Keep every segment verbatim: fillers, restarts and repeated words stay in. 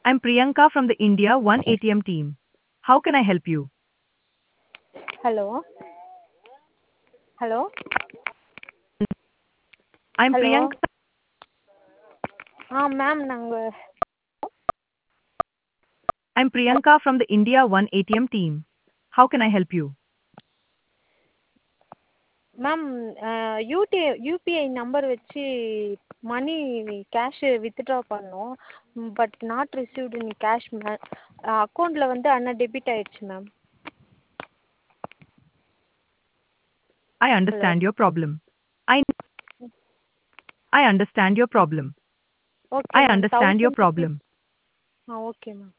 I'm Priyanka from the India One A T M team. How can I help you? Hello. Hello. I'm Hello. Priyanka. Ah ma'am நாங்கள் I'm Priyanka from the India One A T M team. How can I help you? Ma'am யூடி UPI number வச்சு money cash withdraw பண்ணோம் but not received in cash ma'am அக்கௌண்ட்டில் வந்து ஆனால் debit ஆயிடுச்சு ma'am I hello understand your problem. I I understand your problem. Okay I ma'am understand your thousand problem. Rupees ah okay ma'am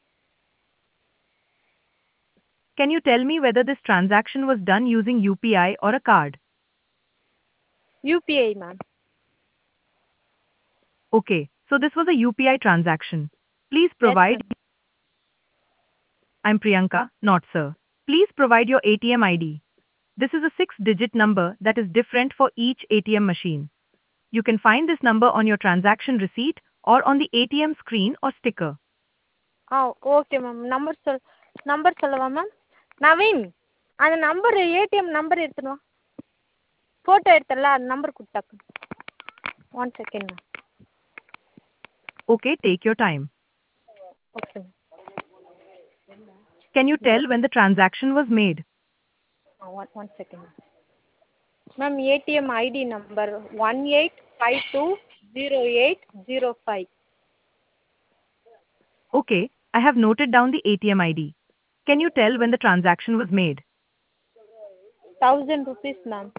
Can you tell me whether this transaction was done using U P I or a card? UPI ma'am Okay, so this was a U P I transaction. Please yes provide. Ma'am I'm Priyanka, not sir. Please provide your A T M I D. This is a six-digit number that is different for each A T M machine. You can find this number on your transaction receipt or on the A T M screen or sticker. Ah okay ma'am number சொல் number சொல்லவா ma'am Naveen அந்த number ATM number எடுத்துன்னு வா photo எடுத்தல அந்த number கொடுத்தாக்கு one second ma'am Okay, take your time. Okay Can you tell when the transaction was made? One one second ma'am ATM ID number one eight five two zero eight zero five Okay, I have noted down the A T M I D. Can you tell when the transaction was made? Thousand rupees ma'am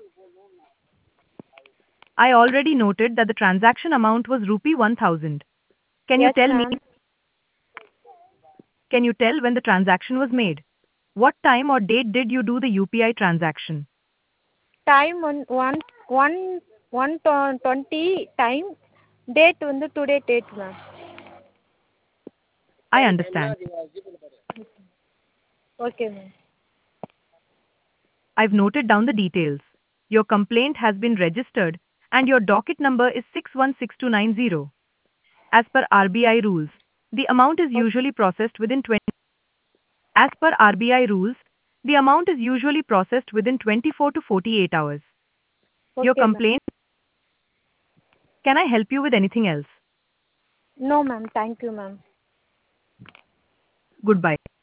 I already noted that the transaction amount was rupee one thousand. Can you yes tell me? Ma'am Can you tell when the transaction was made? What time or date did you do the U P I transaction? Time one one one one twenty time date வந்து today date ma'am I understand. Okay ma'am I've noted down the details. Your complaint has been registered and your docket number is six one six two nine zero. As per R B I rules, the amount is usually processed within twenty. As per R B I rules, the amount is usually processed within twenty-four to forty-eight hours. Your okay ma'am complaint. Can I help you with anything else? No ma'am thank you ma'am Goodbye.